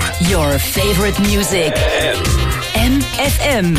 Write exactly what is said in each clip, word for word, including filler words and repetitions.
Your favorite music. M F M.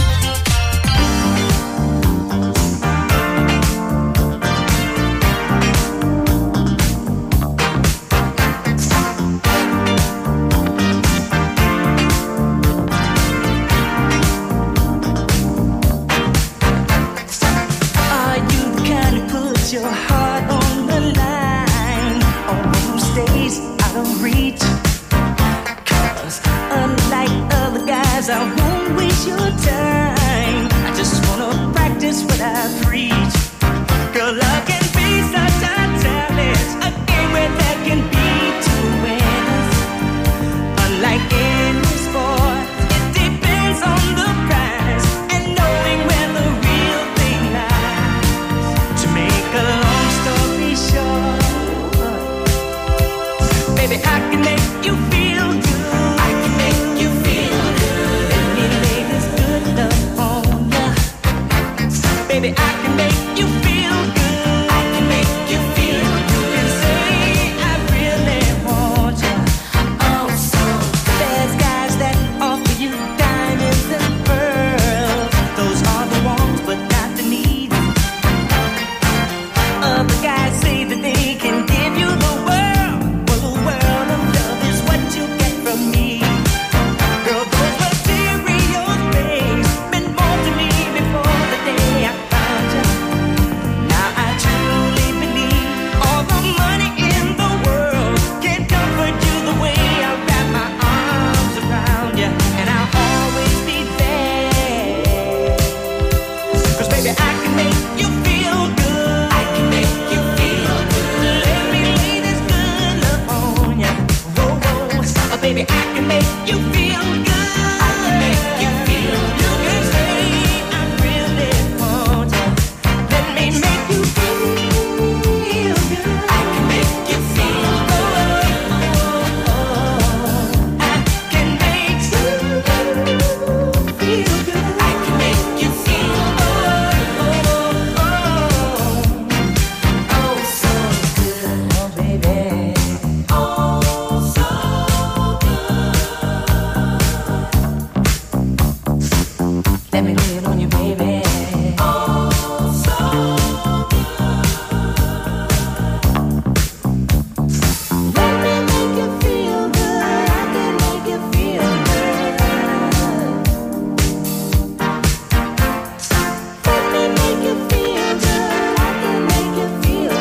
I won't waste your time. I just wanna practice what I preach. Girl, love can be such a challenge, a game where there can be two winners. Unlike any sport, it depends on the prize and knowing where the real thing lies. To make a long story short, baby, I can make you feel good. I can make you feel good. Baby, I can make you feel good. I can make you feel good. And say I really want you. Oh, so there's guys that offer you diamonds and pearls. Those are the ones, but not the needy. Other guys say that they can give you the world. Well, the world of love is what you get from me. Girl, those material things meant more to me before the day I found you. Now I truly believe all the money in the world can't comfort you the way I wrap my arms around you. And I'll always be there. 'Cause baby, I can make you feel good. I can make you feel good. Let me lay this good love on you. Whoa, whoa. Oh, baby, I can make you feel good. I can make you feel good. You can say I really want you. Let me make you feel good. I can make you feel good. I can make you feel good. I can make you feel good. Oh, so good, oh baby. Oh, so good. Let me lay it on you, baby. Oh, so let me make you feel good. I can make you feel good. Let me make you feel good. I can make you feel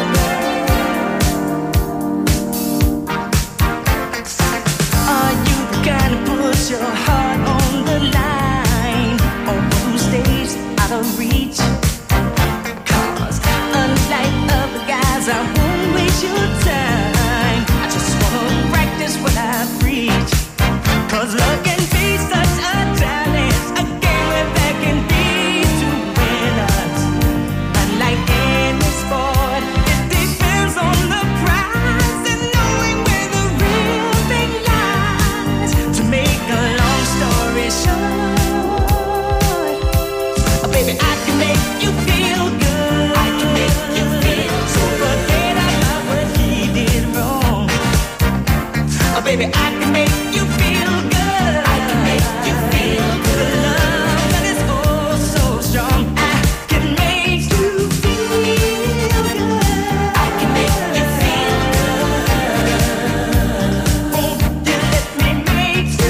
good. Are you the kind to put your heart on the line, or who stays out of reach? 'Cause unlike other guys, I won't waste your time. I just wanna practice what I preach. 'Cause love can be such a challenge, a game where there can be two winners. Unlike any sport, it depends on the prize and knowing where the real thing lies. To make a long story short, oh, baby, I can make you feel good. I can make you feel so forget about what he did wrong. Oh, baby, I can make you feel good. I can make you feel good. The love that is oh so strong. I can make you feel good. I can make you feel good. Won't you let me make you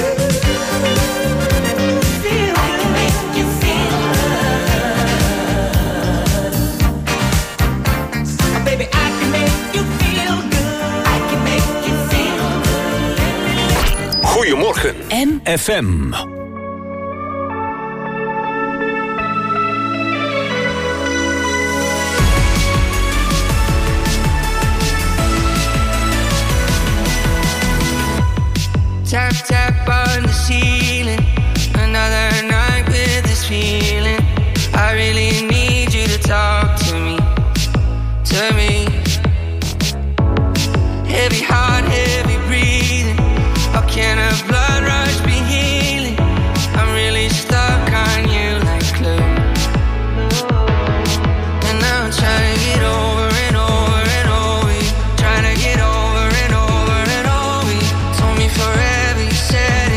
feel good? I can make you feel good. Oh, baby, I can make you feel good. I can make you feel good. Goedemorgen, M F M. Tap, tap on the ceiling. Another night with this feeling. I really need you to talk to me. To me. Heavy heart, heavy breathing. How can a blood rush be healing? I'm really stuck on you like glue. And now I'm trying to get over and over and over you. Trying to get over and over and over you. Told me forever, you said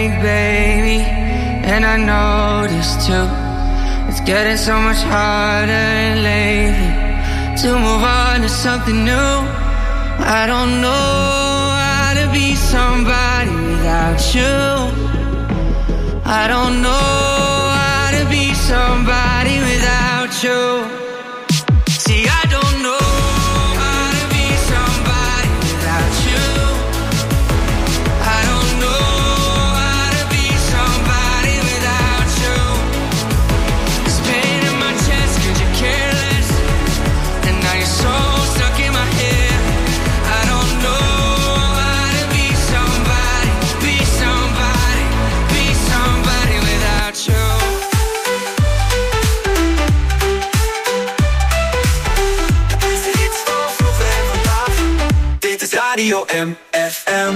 awake, baby. And I noticed too, it's getting so much harder lately to move on to something new. I don't know how to be somebody without you. I don't know how to be somebody without you. See, I don't know how to be somebody without you. I don't know how to be somebody without you. There's pain in my chest 'cause you're careless, and now you're so stuck in my head. I don't know how to be somebody, be somebody, be somebody without you. Radio M F M.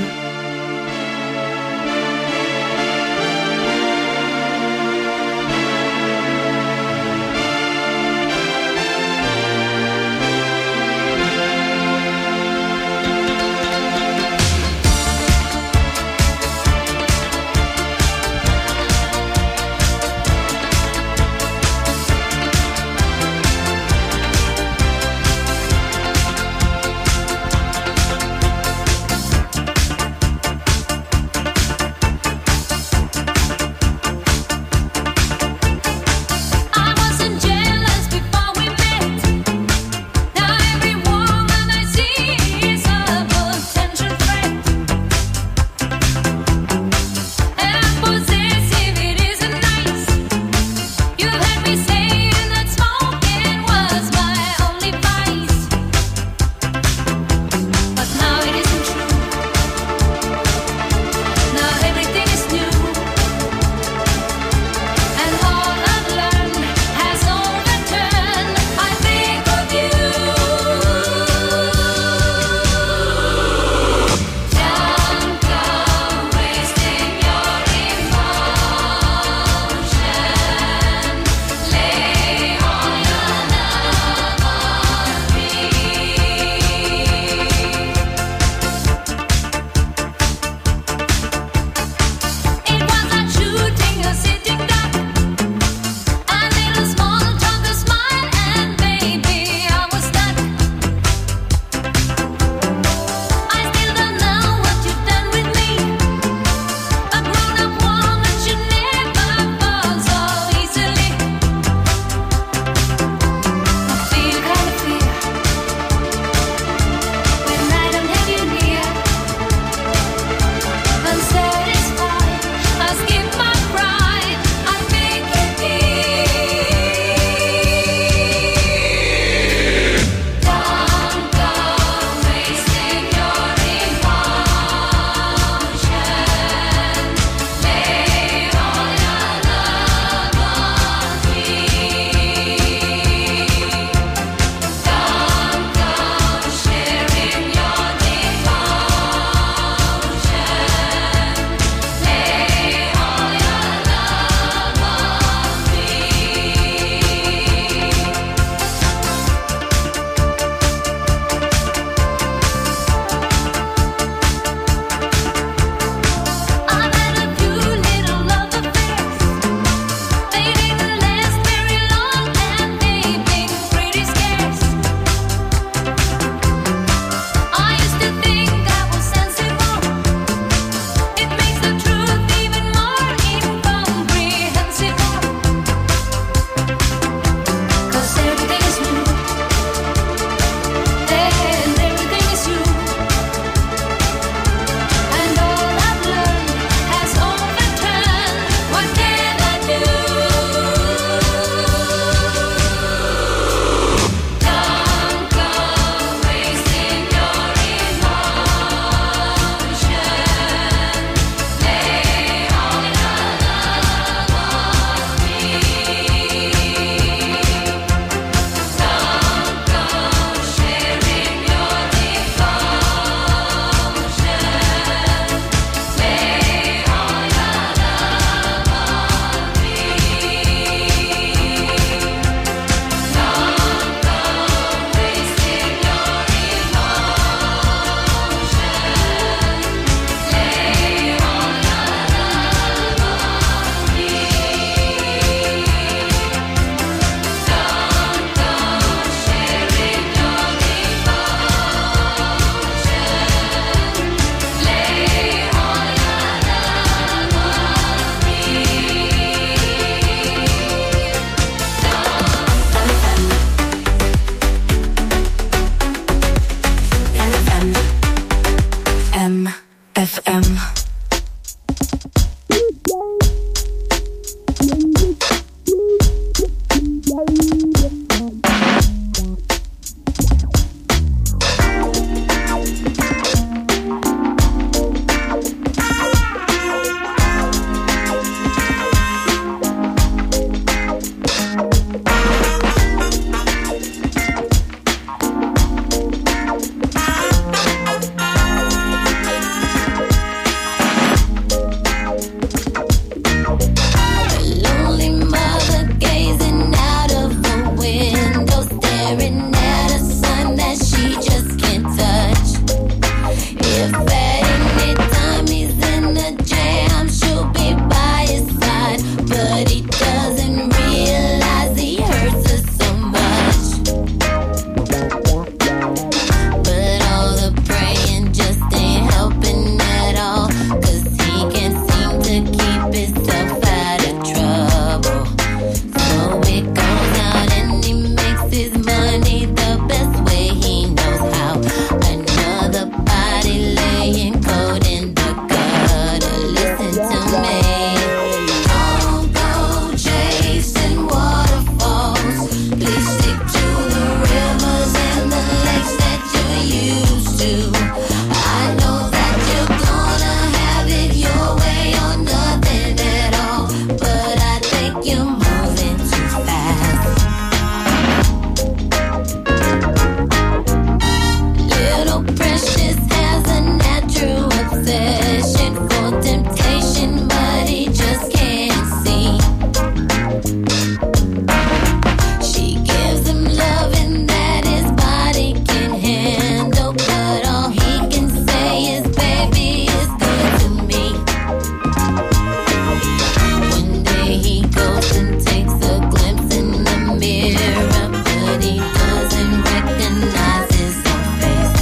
recognize his own face.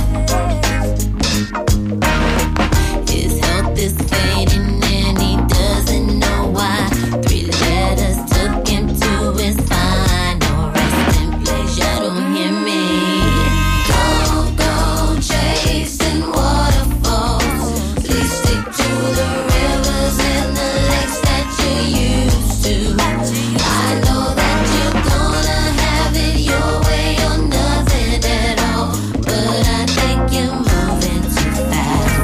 His health is fading and he doesn't know why. Three letters took him to his final resting place. You don't hear me. Don't go chasing waterfalls. Please stick to the rivers and the lakes that you used to. I know that you're gonna have it your way or nothing at all, but I think you're moving too fast.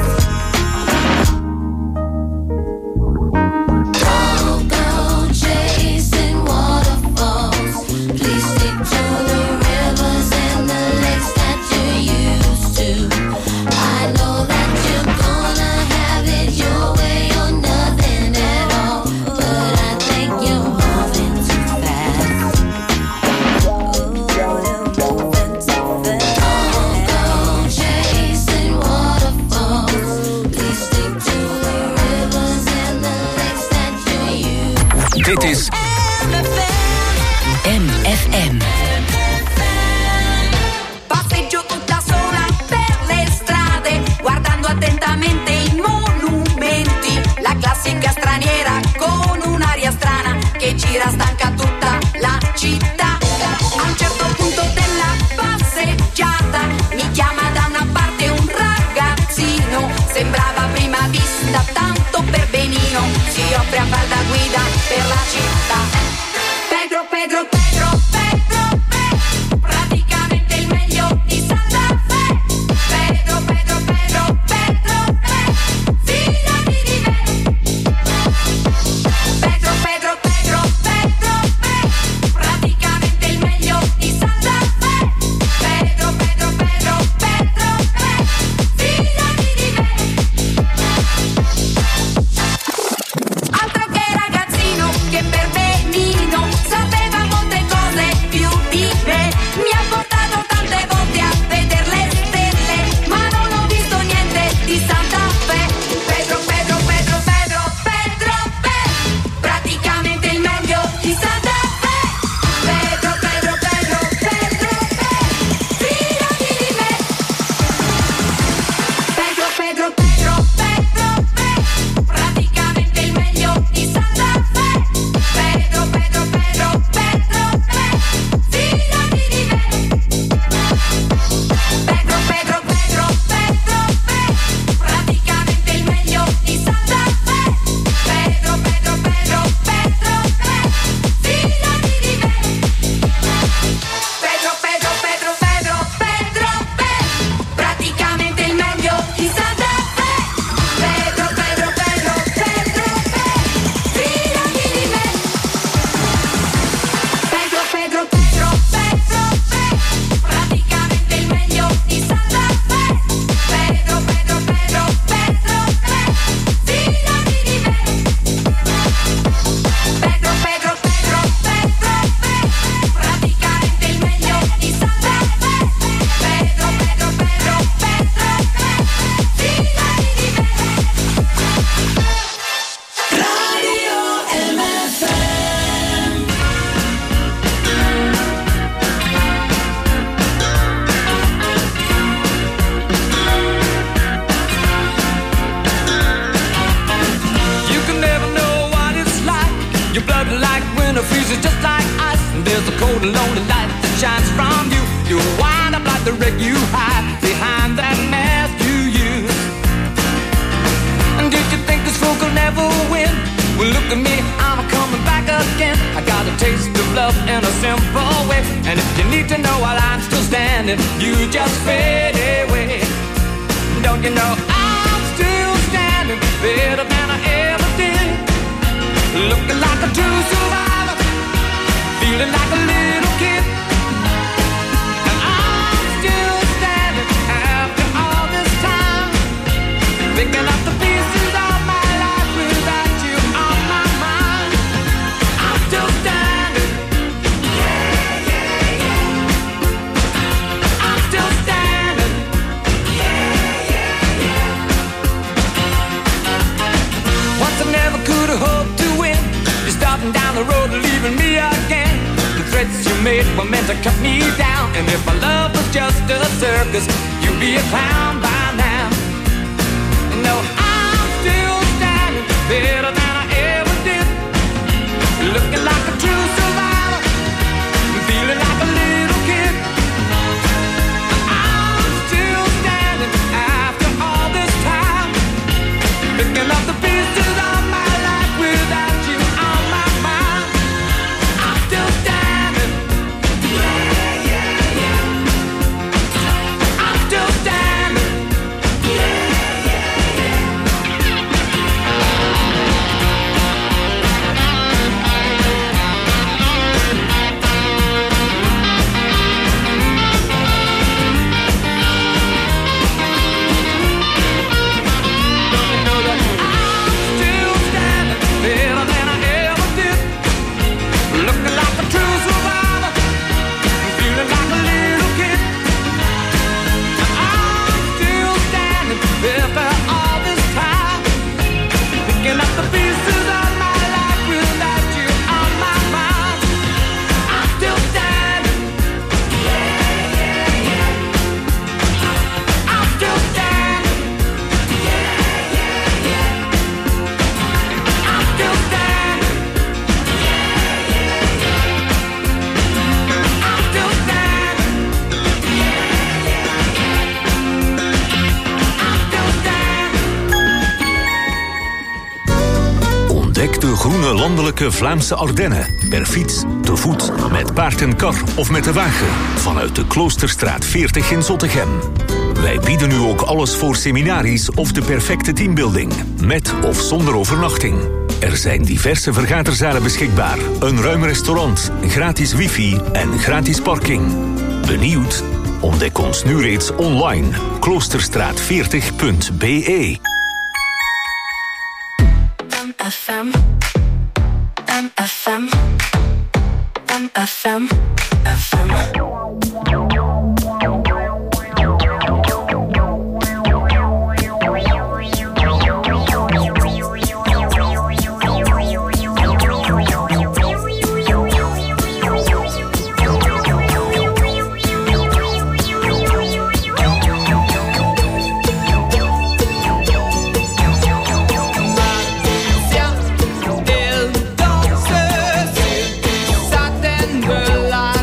Don't go chasing waterfalls. Please stick to the rivers and the lakes that you're used to. I know that you're gonna have it your way or nothing at all, but I think you're moving too fast. Oh, you're moving too fast. Don't go chasing waterfalls. Please stick to the rivers and the lakes that you're used to. Dit is M F M. Passeggio tutta sola per le strade, guardando attentamente i monumenti. La classica straniera con un'aria strana che gira stanca tutta la città. A un certo punto della passeggiata mi chiama da una parte un ragazzino. Sembrava a prima vista tanto per benino. Si offre a far da guida per la città. Pedro, Pedro, Pedro, Pedro, Pedro, praticamente il meglio di Santa Fe. Pedro, Pedro, Pedro, Pedro, Pedro, fidati di me. Pedro, Pedro, Pedro, Pedro, Pedro, praticamente il meglio di Santa Fe. Pedro, Pedro, Pedro, Pedro, Pedro, fidati di me. Altro che ragazzino, che per benino sapeva molte cose più di me. Mi ha portato tante volte a vedere le stelle, ma non ho visto niente di Santa Fe. Pedro, Pedro, Pedro, Pedro, Pedro, Pedro, praticamente il meglio di Santa Fe. Pedro, Pedro, Pedro, Pedro, Pedro, fidati di me. Pedro, Pedro, Pedro, Pedro, Pedro, praticamente il meglio di Santa Fe. Pedro, Pedro, Pedro, Pedro, Pedro, fidati di me. Pedro, Pedro, Pedro, Pedro, Pedro, praticamente il meglio di Santa Fe. Pedro, Pedro, Pedro, Pedro, Pedro, fidati di me. Pedro, Pedro, Pedro, Pedro, Pedro, Pedro, praticamente il meglio di Santa Fe. Pedro, Pedro, Pedro, Pedro, Pedro, fidati di me. Pedro, Pedro, Pedro, Pedro, Pedro, praticamente il meglio di Santa Fe. Pedro, Pedro, Pedro, Pedro, Pedro, fidati di me. Pedro, Pedro, Pedro, Pedro, Pedro, praticamente il meglio di Santa Fe. Pedro, Pedro, Pedro, Pedro, Pedro, fidati di me. Radio M F M. You can never know what it's like. Your blood like winter freezes just like ice. And there's a cold and lonely light that shines from you. You wind up like the wreck you hide behind that mask you use. And did you think this fool could never win? Well, look at me, I'm coming back again. I got a taste of love in a simple way. And if you need to know while I'm still standing, you just fade away. Don't you know I'm still standing better than I ever did? Looking like a true survivor, feeling like a little kid. And I'm still standing after all this time, picking up the pieces of my life without you on my mind. I'm still standing. Yeah, yeah, yeah. I'm still standing. Yeah, yeah, yeah. Once I never could have hoped to win. You're starting down the road and leaving me again. The threats you made were meant to cut me down. And if my love was just a circus, you'd be a clown by now. No, I'm still standing better than I ever did, looking like a true survivor, feeling like a little kid. I'm still standing after all this time, picking up the pieces of my life without you on my mind. I'm still standing. Yeah, yeah, yeah. I'm still standing. Yeah, yeah, yeah. Don't you know that I'm still standing better than I ever did, looking like a true survivor, feeling like a little kid. I'm still standing after all this time, picking up the pieces of my life without you on my mind. I'm still standing. Yeah, yeah, yeah. I'm still standing. Yeah, yeah, yeah. I'm still standing. Yeah, yeah, yeah. I'm still standing. Yeah, yeah, yeah. I'm still standing. Ontdek de groene landelijke Vlaamse Ardennen. Per fiets, te voet, met paard en kar of met de wagen. Vanuit de Kloosterstraat veertig in Zottegem. Wij bieden nu ook alles voor seminaries of de perfecte teambuilding. Met of zonder overnachting. Er zijn diverse vergaderzalen beschikbaar. Een ruim restaurant, gratis wifi en gratis parking. Benieuwd? Ontdek ons nu reeds online. kloosterstraat veertig punt b e. M F M, M F M, M F M, F M. Elle danse sur certaines de la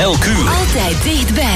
Elk uur. Altijd dichtbij.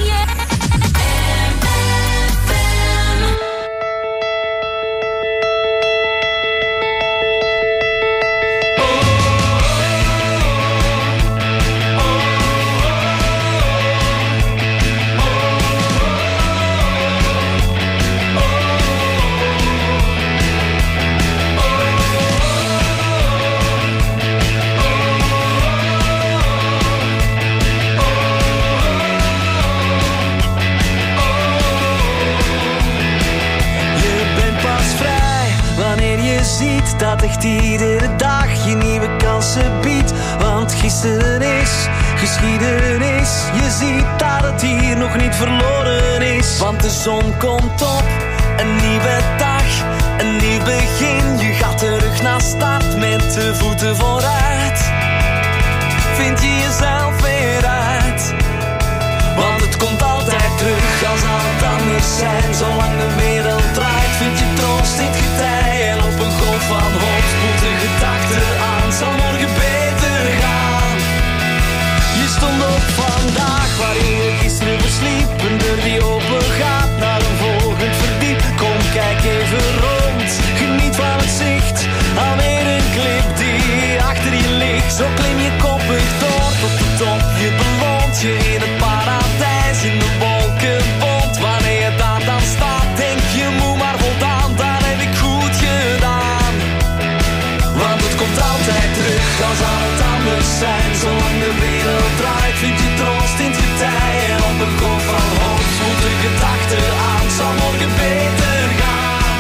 Dat echt iedere dag je nieuwe kansen biedt. Want gisteren is geschiedenis. Je ziet dat het hier nog niet verloren is. Want de zon komt op, een nieuwe dag, een nieuw begin. Je gaat terug naar start met de voeten vooruit. Vind je jezelf weer uit. Want het komt altijd terug als al het anders zijn. Zolang de wereld draait vind je troost in het getij. En op een golf van hoop spoelt de gedachte aan. Zal morgen beter gaan. Je stond op vandaag waar je gisteren versliep. Een deur die open gaat naar een volgend verdiep. Kom kijk even rond, geniet van het zicht. Alweer een klip die achter je ligt. Zo klim je koppig door tot de top. Je beloont je in het paradijs. In de wolken bont. Wanneer je daar dan staat denk je moe maar voldaan. Dat heb ik goed gedaan. Want het komt altijd terug als al het anders zijn. Zolang de wereld draait vind je troost in het getij. En op een golf van hoop voelt de gedachte aan. Zal morgen beter gaan.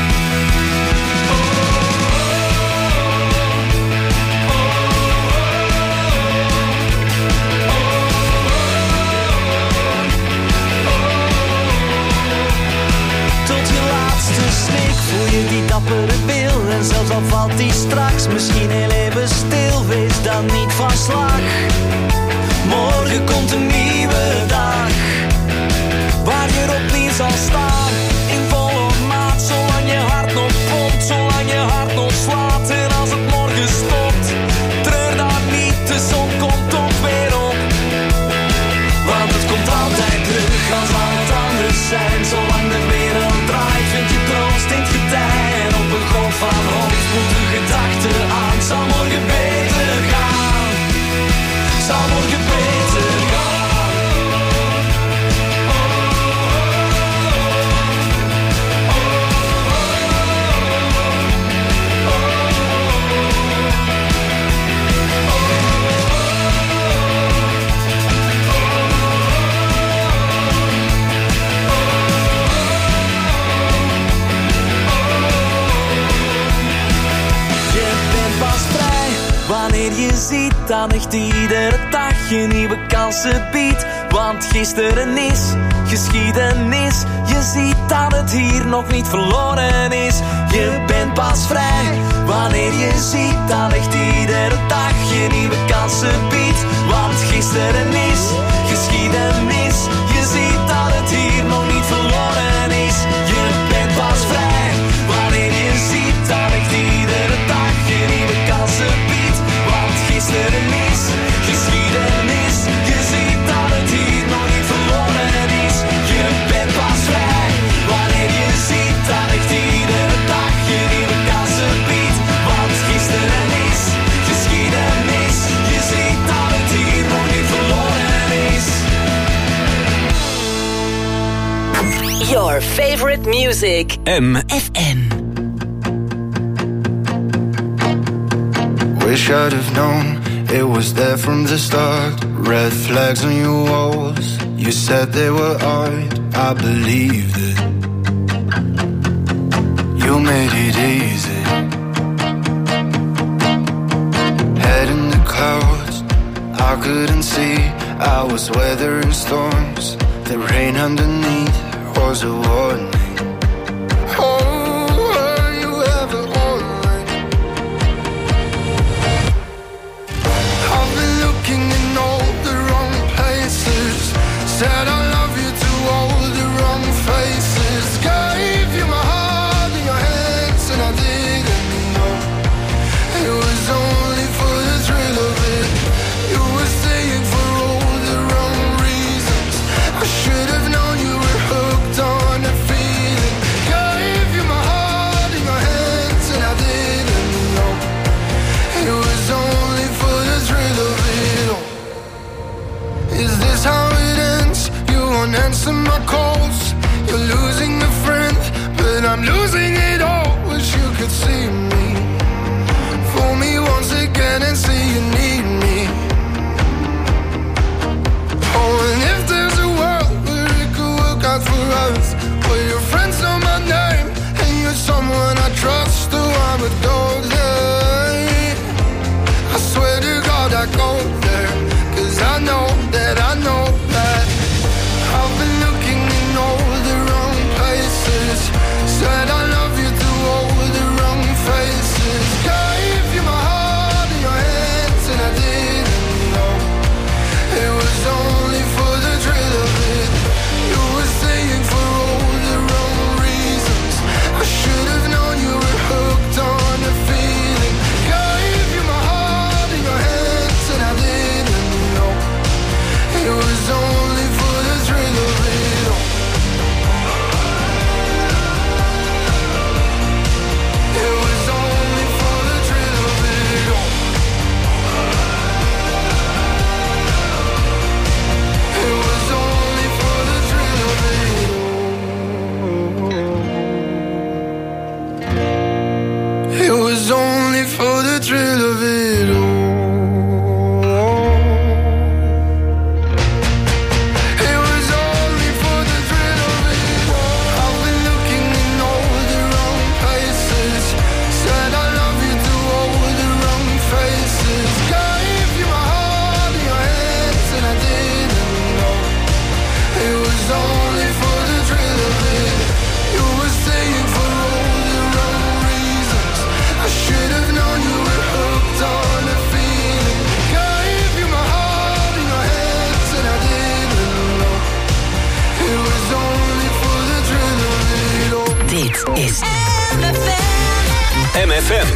Voel je die dappere wil en zelfs al valt die straks misschien heel even stil, wees dan niet van slag. Morgen komt een nieuwe dag, waar je opnieuw zal staan. In volle maat, zolang je hart nog pompt, zolang je hart nog slaat. En als het morgen stopt, treur dan niet, de zon komt ook weer op. Want het komt altijd terug als al het anders zijn. Zolang de wereld draait vind je troost in het getij. En op een golf van hoop spoelt de gedachte aan. Zal morgen beter gaan. Zal morgen beter gaan. Wanneer je ziet dat echt iedere dag je nieuwe kansen biedt. Want gisteren is geschiedenis. Je ziet dat het hier nog niet verloren is. Je bent pas vrij wanneer je ziet dat echt iedere dag je nieuwe kansen biedt. Want gisteren is geschiedenis. Je ziet dat het hier nog niet verloren is. Je bent pas vrij wanneer je ziet dat echt iedere dag je nieuwe kansen biedt. Want gisteren is geschiedenis. Je ziet dat het hier nog niet verloren is. Je bent pas vrij wanneer je ziet dat echt iedere dag je nieuwe kansen biedt. Want gisteren is geschiedenis. Je ziet dat het hier nog niet verloren is. Your favorite music. M F M. Wish I'd have known it was there from the start. Red flags on your walls. You said they were art. I believed it. You made it easy. Head in the clouds, I couldn't see. I was weathering storms. The rain underneath was a warning. Said I love you to all the wrong faces. Gave you my heart in your hands and I didn't know. It was only for the thrill of it. You were staying for all thrill of it all. It was only for the thrill of it all. I've been looking in all the wrong places. Said I love you to all the wrong faces. Gave you my heart in your hands and I didn't know. It was only for the thrill of it. You were staying for all the wrong reasons. I should have known you were hooked on a feeling. Gave you my heart in your hands and I didn't know. It was only for the thrill of it all. Dit is M F M.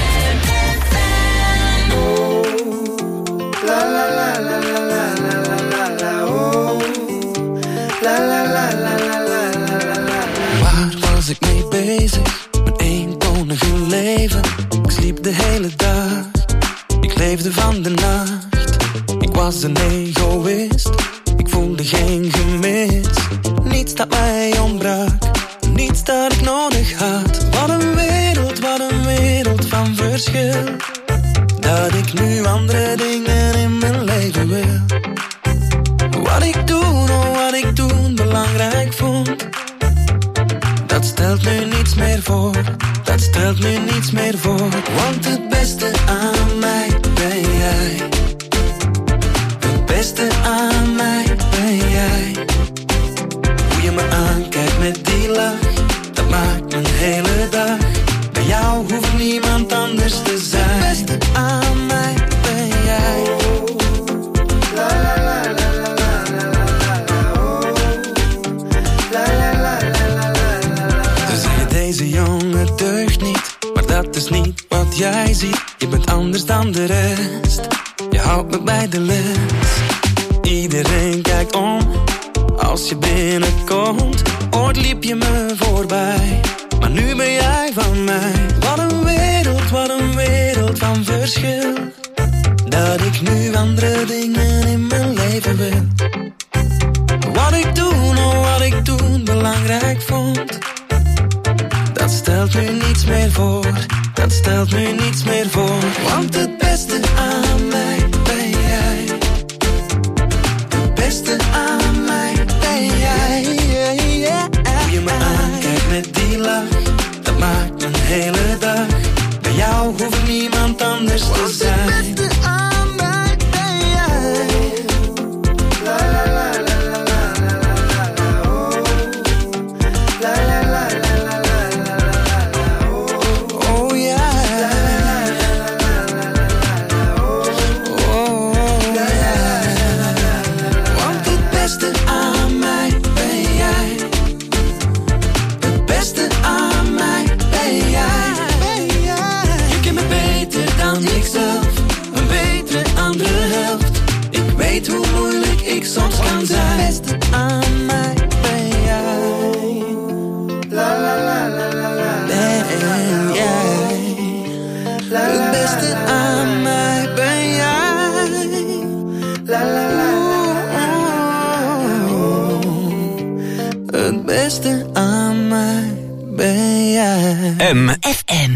La la la la la la la la la oh. La la la la la la la la. Waar was ik mee bezig? Mijn eentonige leven. Ik sliep de hele dag. Ik leefde van de nacht. Ik was een egoïst. Ik voelde geen gemis. Niets dat mij ontbrak. Niets dat ik nodig had. Wat een wereld, wat een wereld van verschil. Dat ik nu andere dingen in mijn leven wil. Wat ik doen, oh wat ik doen belangrijk vond. Dat stelt nu niets meer voor. Dat stelt nu niets meer voor. Want het beste aan mij ben jij. Het beste aan mij ben jij. Hoe je me aankijkt met die lach. Dat maakt mijn hele dag. Bij jou hoeft niemand anders te zijn. Het beste aan mij ben jij. La la la la la la la la la oh. La la la la la la la la. Ze zeggen deze jongen deugt niet, maar dat is niet wat jij ziet. Je bent anders dan de rest. Je houdt me bij de les. Iedereen kijkt om als je binnenkomt. Ooit liep je me voorbij, maar nu ben jij van mij. Wat een wereld, wat een wereld van verschil. Dat ik nu andere dingen in mijn leven wil. Wat ik doen, oh wat ik doen belangrijk vond. Dat stelt nu niets meer voor. Dat stelt nu niets meer voor. Want het beste aan mij ben jij. Het beste aan mij ben jij. Hoe je me aankijkt met die lach. Dat maakt mijn hele dag. Bij jou hoeft niemand anders te zijn. Het beste aan mij ben jij. La la la la la la la la la oh. La la la la la la la la oh. Oh yeah. La la la la la la la oh. Oh yeah. Want het beste aan mij ben jij. Het beste aan mij ben jij. Je kent me beter dan ikzelf. Een betere andere helft. Ik weet hoe moeilijk ik soms kan zijn. Het beste aan mij ben jij. La la la la la la Ben jij. Het beste aan mij ben jij. la la la Het beste aan mij ben jij. M F M.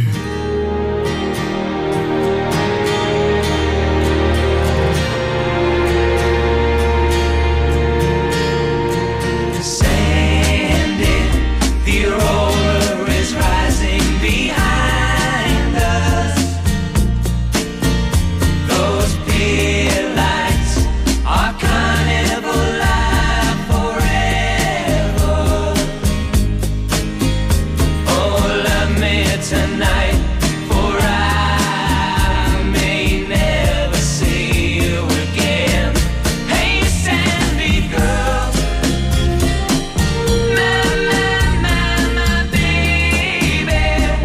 Sandy, the roller is rising behind us. Those pier lights are carnival life forever. Oh, love me tonight, for I may never see you again. Hey, Sandy girl. My, my, my, my baby.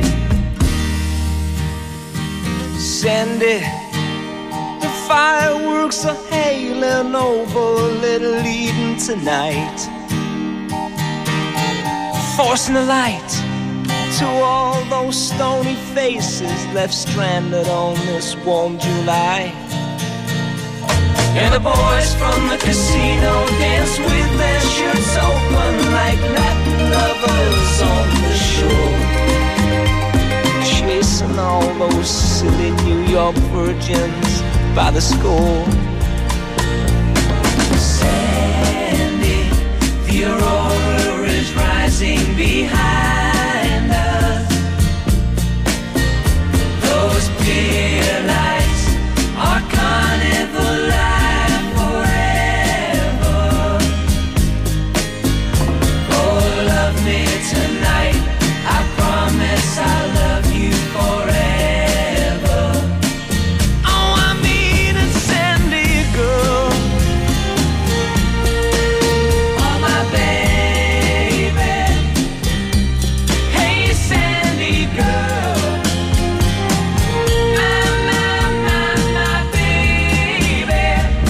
Sandy, the fireworks are hailing over Little Eden tonight, forcing the light to all those stony faces left stranded on this warm July. And the boys from the casino dance with their shirts open like Latin lovers on the shore, chasing all those silly New York virgins by the score. Sandy, the aurora is rising behind us. Those pier lights are carnival life forever. Oh, love me tonight, I promise I'll love you forever. Oh, I mean it's Sandy girl, oh my baby. Hey Sandy girl, my, my, my, my baby.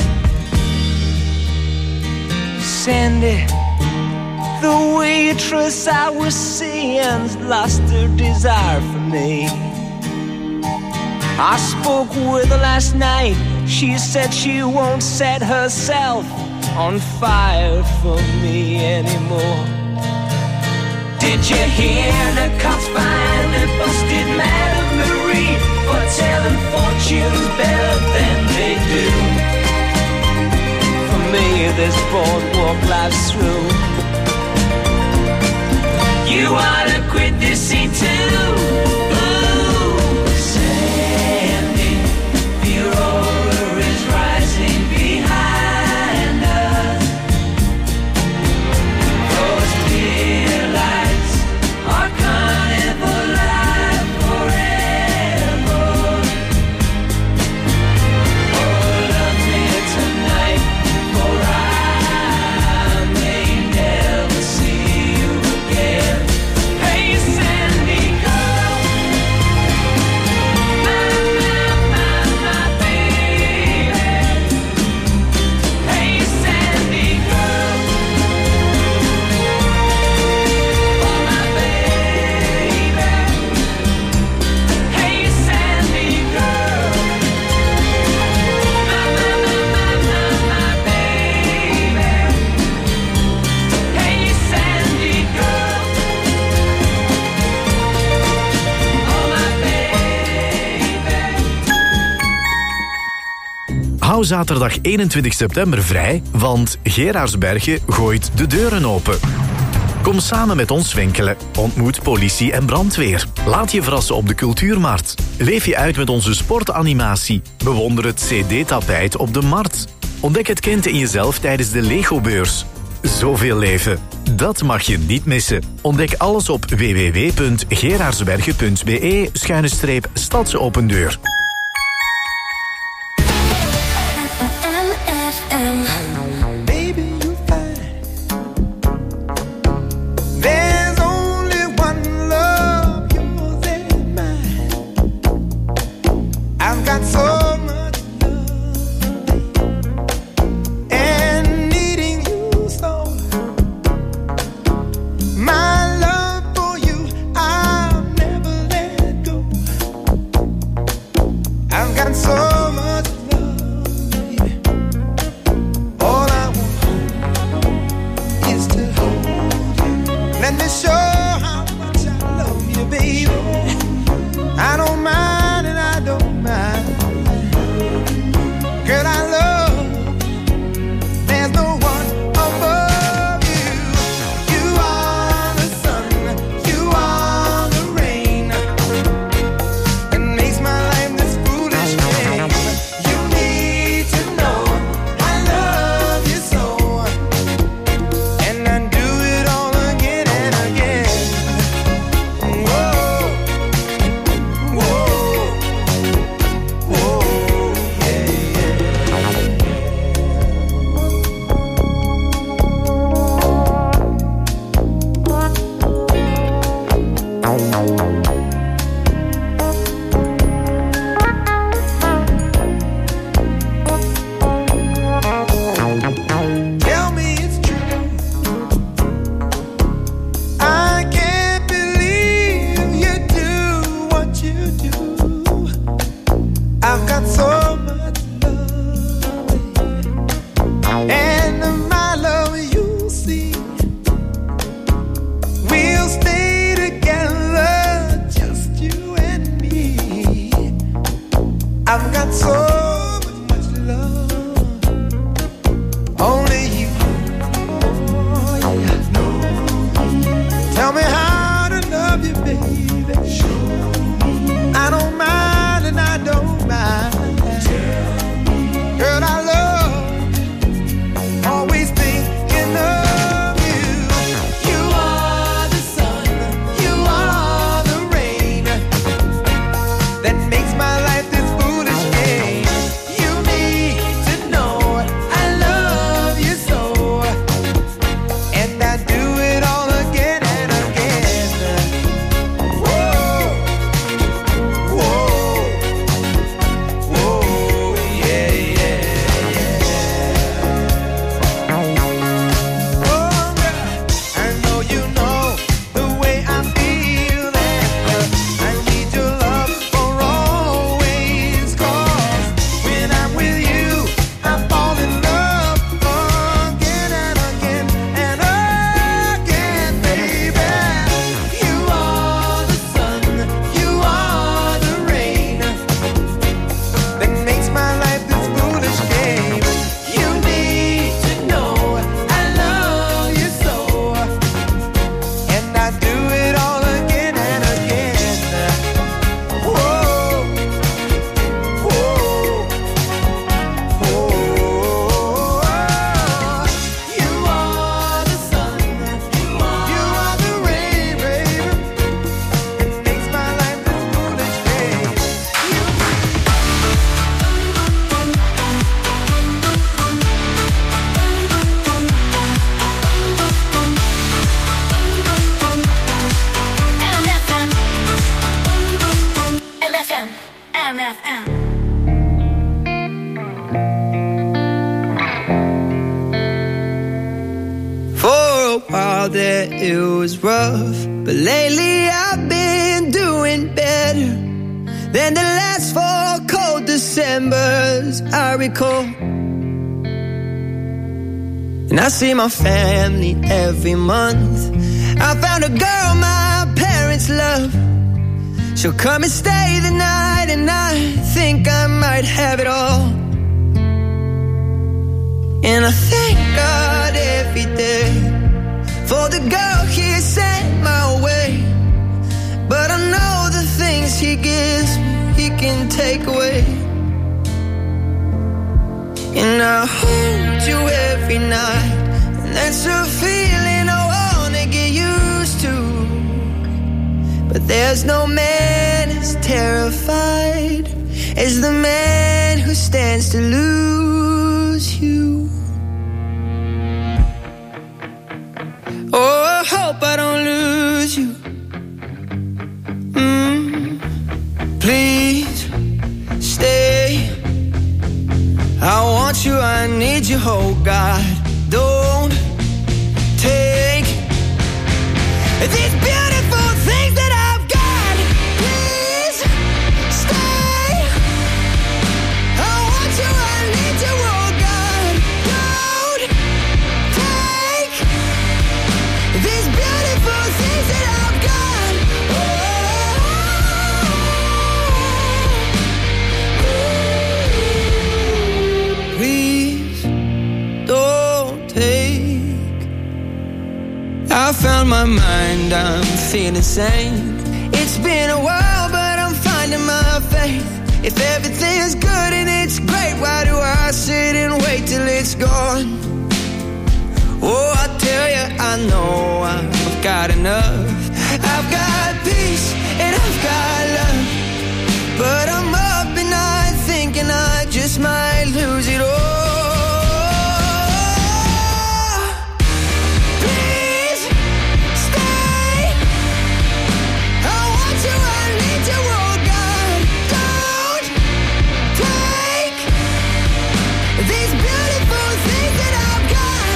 Sandy, the waitress I was seeing's lost her desire for me. I spoke with her last night. She said she won't set herself on fire for me anymore. Did you hear the cops finally busted Madame Marie for telling fortunes better than they do? For me, this boardwalk life's through. You ought to quit this scene too. Ooh, Sandy, the aurora is rising behind us. Those pier lights are carnival life forever. Oh, love me tonight, for I may never see you again. Hey Sandy girl, my, my, my, my baby. Hey Sandy girl, oh my baby. Hey Sandy girl, my, my, my, my, my, my baby. Hey Sandy girl, oh my baby. Hou zaterdag eenentwintig september vrij, want Geraardsbergen gooit de deuren open. Kom samen met ons winkelen, ontmoet politie en brandweer. Laat je verrassen op de cultuurmarkt. Leef je uit met onze sportanimatie. Bewonder het C D-tapijt op de markt. Ontdek het kind in jezelf tijdens de Lego-beurs. Zoveel leven, dat mag je niet missen. Ontdek alles op w w w punt geraardsbergen punt b e schuine streep stadsopendeur. Baby, you fine. There's only one love, yours and mine. I've got so much love and needing you so. My love for you, I'll never let go. I've got so much love, baby. All I want is to hold you. Let me show how much I love you, baby. I don't mind and I don't mind. Girl, I love you. There's no one above you. You are the sun, you are the rain, and makes my life this foolish game. You need to know I love you so, and I do it all again and again. Whoa, whoa, whoa, yeah, tell me it's true. I can't believe you do what you do. I've got so much love, and my love you see. We'll stay together, just you and me. I've got so much love, only you. Oh, yeah. Tell me how to love you, baby. I don't mind and I don't mind. Girl, I love, always thinking of you. You are the sun, you are the rain that makes my life this foolish game. You need to know I love you so, and I do it all again and again. Whoa, whoa, whoa, yeah, yeah, yeah. Oh, girl, I know you know the way I feel, and I need your love for always. 'Cause when I'm with you, I fall in love again and again and again, baby. You are the sun, you are the rain that makes my life this foolish game. You need to know I love you so, and I do it all again and again. Whoa, whoa, whoa. You are the sun, you are the rain, baby, that makes my life this foolish game. M F M, M F M. For a while there it was rough, but lately I've been doing better than the last four cold Decembers I recall. And I see my family every month. I found a girl my parents love. She'll come and stay the night, and I think I might have it all. And I thank God every day for the girl he sent my way. But I know the things he gives me, he can take away. And I hold you every night, and that's a feeling I wanna get used to. But there's no man as terrified as the man who stands to lose you. Oh, I hope I don't lose you. Mm, please stay. I want you, I need you, oh God. Don't take these beautiful things that I've got. Please stay. I want you, I need you, oh God. Don't take these beautiful things that I've got. Oh, please don't take. I found my mind, I'm feeling sane. It's been a while, but I'm finding my faith. If everything's good and it's great, why do I sit and wait till it's gone? Oh, I tell you, I know I've got enough. I've got peace and I've got love, but I'm up at night thinking I just might lose it all. Please stay. I want you, I need you, oh God. Don't take these beautiful things that I've got.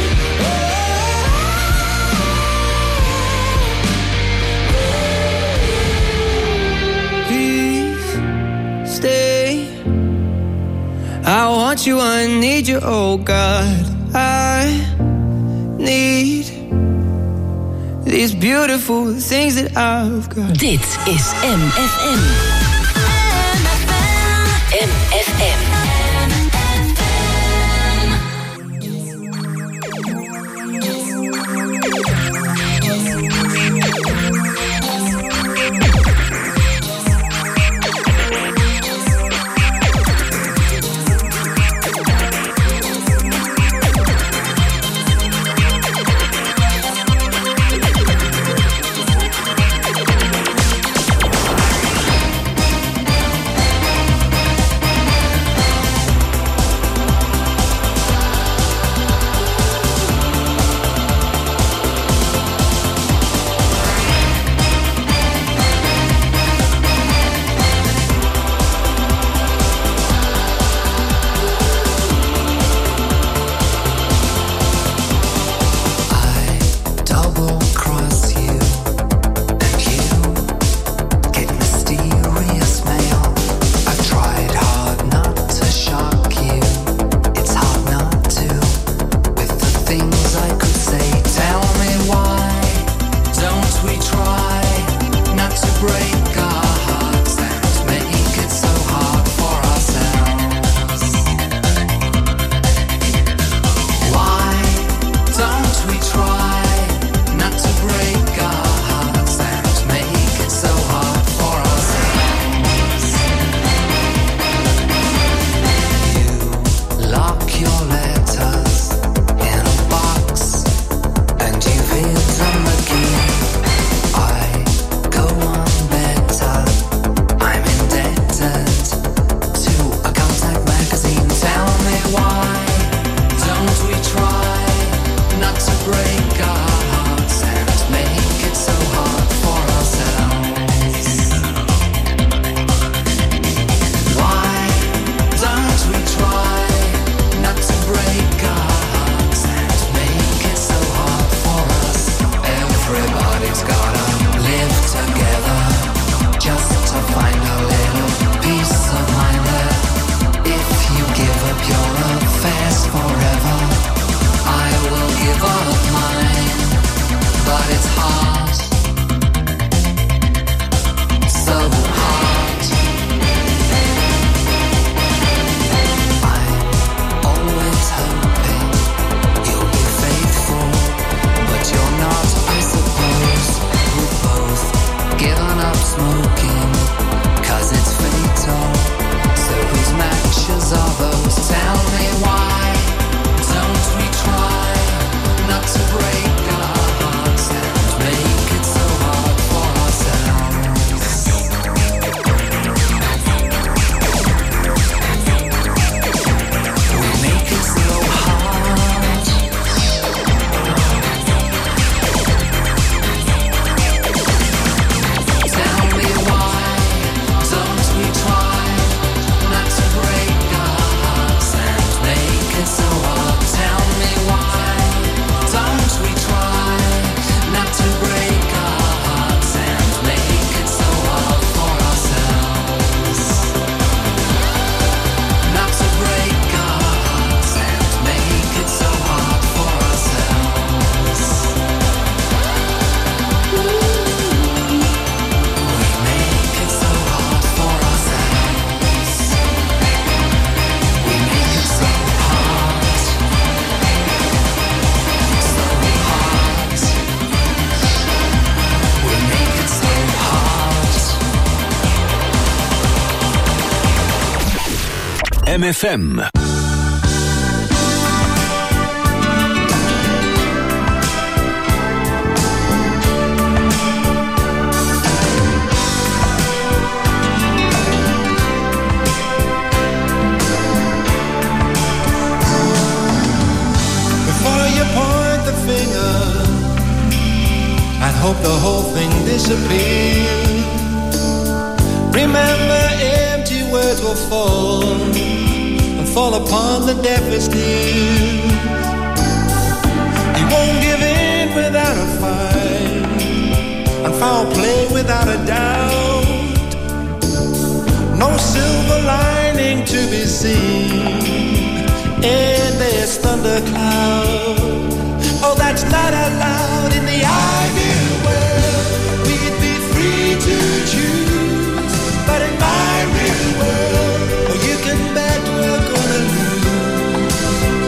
Please stay. I want you, I need you, oh God. I need these beautiful things that I've got. Dit is M F M. M F M. M F M. I'd hope the whole thing disappeared. Remember, empty words will fall and fall upon the deafest ears. You won't give in without a fight, and foul play without a doubt. No silver lining to be seen in this thundercloud. Oh, that's not allowed in the ideal world. We'd be free to choose, but in my real world, oh, you can bet we're gonna lose.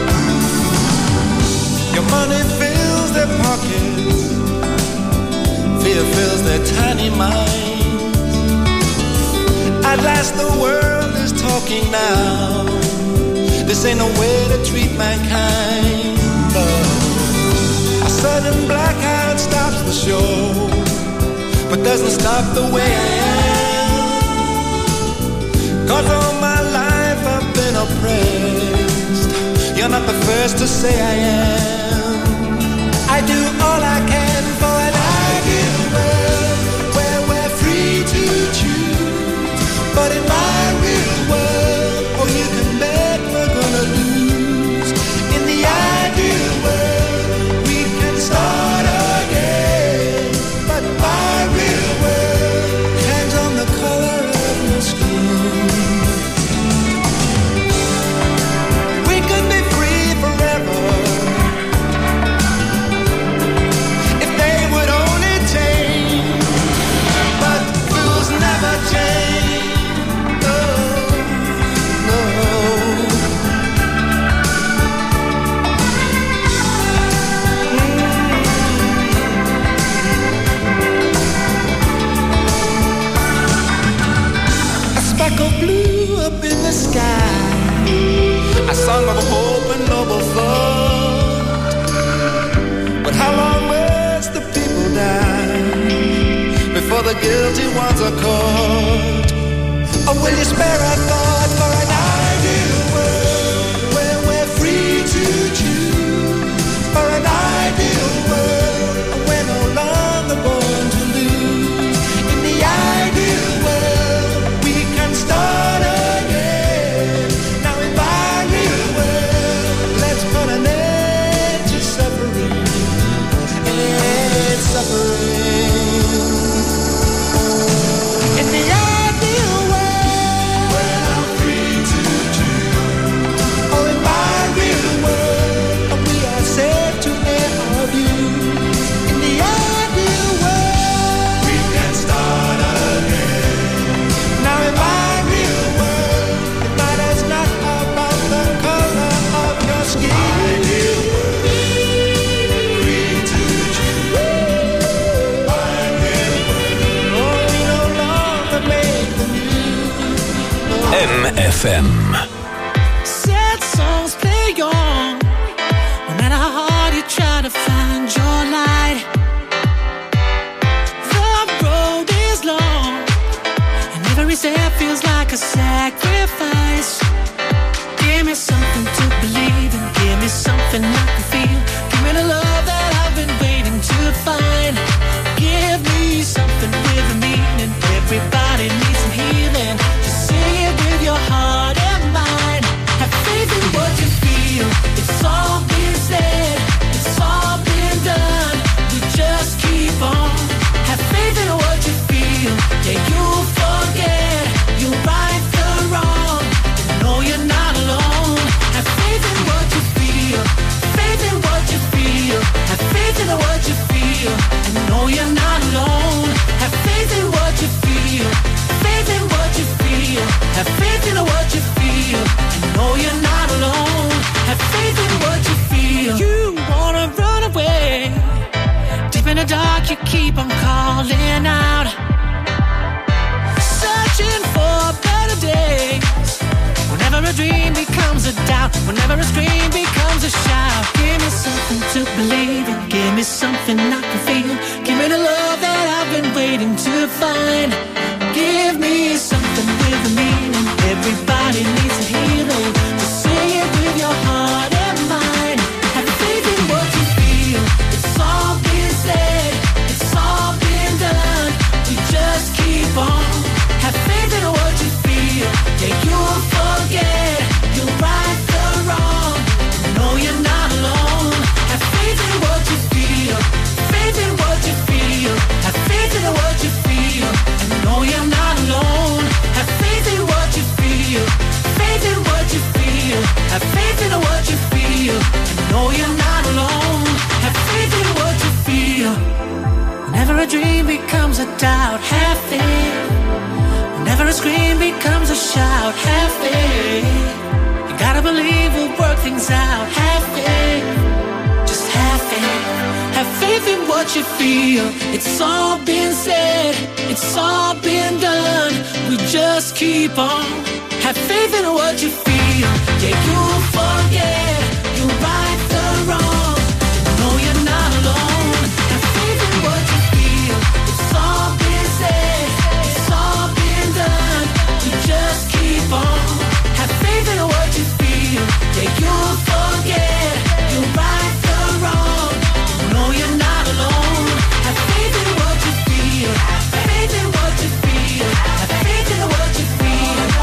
Your money fills their pockets, fear fills their tiny minds. At last the world is talking now. This ain't no way to treat mankind. A sudden blackout stops the show, but doesn't stop the way I am. Cause all my life I've been oppressed. You're not the first to say I am. I do all I can for an ideal world where we're free to choose. But in my real world, oh, you can bet we're gonna lose. In the ideal world, we can start again. But my real world hangs on the color of your skin. We could be free forever if they would only change. But rules never change. No, no. A speck of blue up in the sky, a song of hope and noble thought. But how long must the people die before the guilty ones are caught? Or will you spare a thought for an ideal world where we're free to choose? For an ideal world we're no longer born to lose. In the ideal world we can start again. Now in my real world, let's put an end to suffering. End suffering. In the ideal world where I'm free to choose. Oh, in my real world we are safe to air our views. In the ideal world we can start again. Now in my real world, it matters not about the color of your skin. Ideal world, free to choose. My real world, oh, we no longer make the news. M F M. Sad songs play on. No matter how hard you try to find your light, the road is long, and every step feels like a sacrifice. Give me something to believe in. Give me something I can feel. Give me the love that I've been waiting to find. Give me something with a meaning. Everybody needs some healing. Just say it with your heart and mind. Have faith in what you feel. It's all been said. It's all been done. We just keep on. Have faith in what you feel. Yeah, you'll forget. You'll right the wrong. And know you're not alone. Have faith in what you feel. Faith in what you feel. Have faith in what you feel. And know you're not alone. Have faith in what you feel. Faith in what you feel. Have faith in what you feel. And know you're not alone. Have faith in what you feel. You wanna run away. Deep in the dark, you keep on calling out, searching for better days. Whenever a dream becomes a doubt, whenever a scream becomes a shout, give me something to believe in, give me something I can feel, give me the love that I've been waiting to find, give me something with a meaning, everybody needs a healing, so sing it with your heart and mind, have faith in what you feel, it's all been said, it's all been done, we just keep on, have faith in what you feel, yeah, you'll forget, you'll right the wrong, no, you're not alone, have faith in what you feel, faith in what you feel, have faith in what you feel, and know you're not alone, have faith in what you feel, faith in what you feel, have faith in what you feel, and know you're not alone, have faith in what you feel, whenever a dream becomes a doubt, have faith, whenever a scream becomes a shout, have faith, you gotta believe we'll work things out, have faith, just have faith, have faith in what you feel, it's all been said, it's all been done, we just keep on, have faith in what you feel, yeah, you'll forget,